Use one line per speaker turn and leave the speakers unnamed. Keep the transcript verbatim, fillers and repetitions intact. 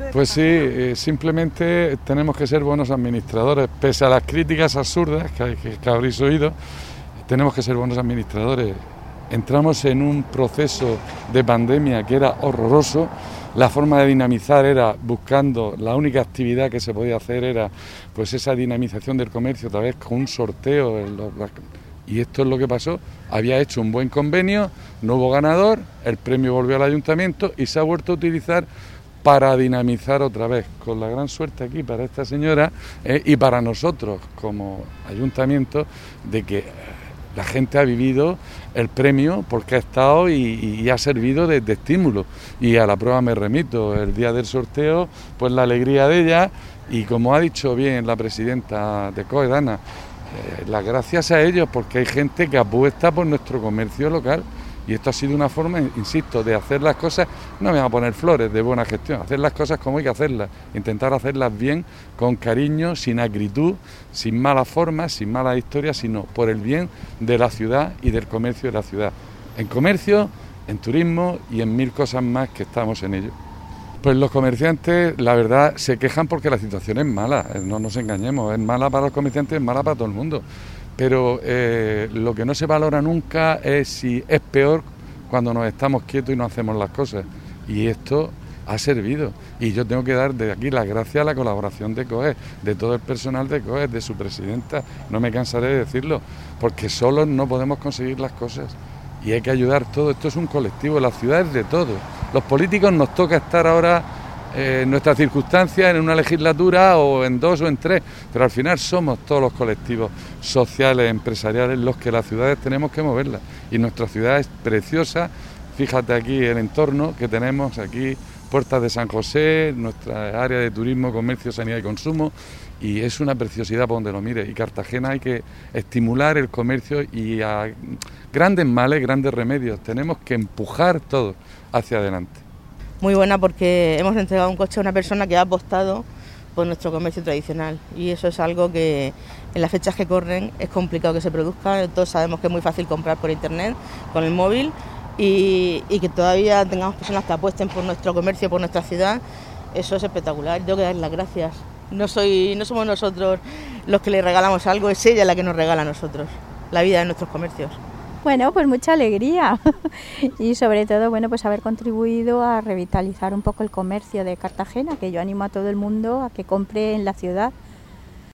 Pues sí, eh, simplemente tenemos que ser buenos administradores, pese a las críticas absurdas que, que, que habréis oído, tenemos que ser buenos administradores. Entramos en un proceso de pandemia que era horroroso. La forma de dinamizar era buscando, la única actividad que se podía hacer era pues esa dinamización del comercio, otra vez con un sorteo. En los, y esto es lo que pasó. Había hecho un buen convenio, no hubo ganador, el premio volvió al ayuntamiento y se ha vuelto a utilizar para dinamizar otra vez, con la gran suerte aquí para esta señora eh, y para nosotros como ayuntamiento, de que la gente ha vivido el premio porque ha estado y, y ha servido de, de estímulo. Y a la prueba me remito, el día del sorteo, pues la alegría de ella, y como ha dicho bien la presidenta de COE, Dana, eh, las gracias a ellos, porque hay gente que apuesta por nuestro comercio local. Y esto ha sido una forma, insisto, de hacer las cosas, no me voy a poner flores, de buena gestión, hacer las cosas como hay que hacerlas, intentar hacerlas bien, con cariño, sin acritud, sin malas formas, sin malas historias, sino por el bien de la ciudad y del comercio de la ciudad. En comercio, en turismo y en mil cosas más que estamos en ello. Pues los comerciantes, la verdad, se quejan porque la situación es mala, no nos engañemos, es mala para los comerciantes, es mala para todo el mundo. Pero eh, lo que no se valora nunca es si es peor cuando nos estamos quietos y no hacemos las cosas. Y esto ha servido. Y yo tengo que dar de aquí las gracias a la colaboración de COE, de todo el personal de COE, de su presidenta. No me cansaré de decirlo, porque solos no podemos conseguir las cosas. Y hay que ayudar todo. Esto es un colectivo, la ciudad es de todos. Los políticos nos toca estar ahora en nuestras circunstancias, en una legislatura o en dos o en tres, pero al final somos todos los colectivos sociales, empresariales, los que las ciudades tenemos que moverlas. Y nuestra ciudad es preciosa, fíjate aquí el entorno que tenemos aquí, Puertas de San José, nuestra área de turismo, comercio, sanidad y consumo, y es una preciosidad por donde lo mire. Y Cartagena hay que estimular el comercio y a grandes males, grandes remedios, tenemos que empujar todo hacia adelante.
Muy buena porque hemos entregado un coche a una persona que ha apostado por nuestro comercio tradicional y eso es algo que en las fechas que corren es complicado que se produzca. Todos sabemos que es muy fácil comprar por internet, con el móvil y, y que todavía tengamos personas que apuesten por nuestro comercio, por nuestra ciudad, eso es espectacular. Tengo que dar las gracias. No, soy, no somos nosotros los que le regalamos algo, es ella la que nos regala a nosotros la vida de nuestros comercios.
Bueno, pues mucha alegría y sobre todo, bueno, pues haber contribuido a revitalizar un poco el comercio de Cartagena, que yo animo a todo el mundo a que compre en la ciudad,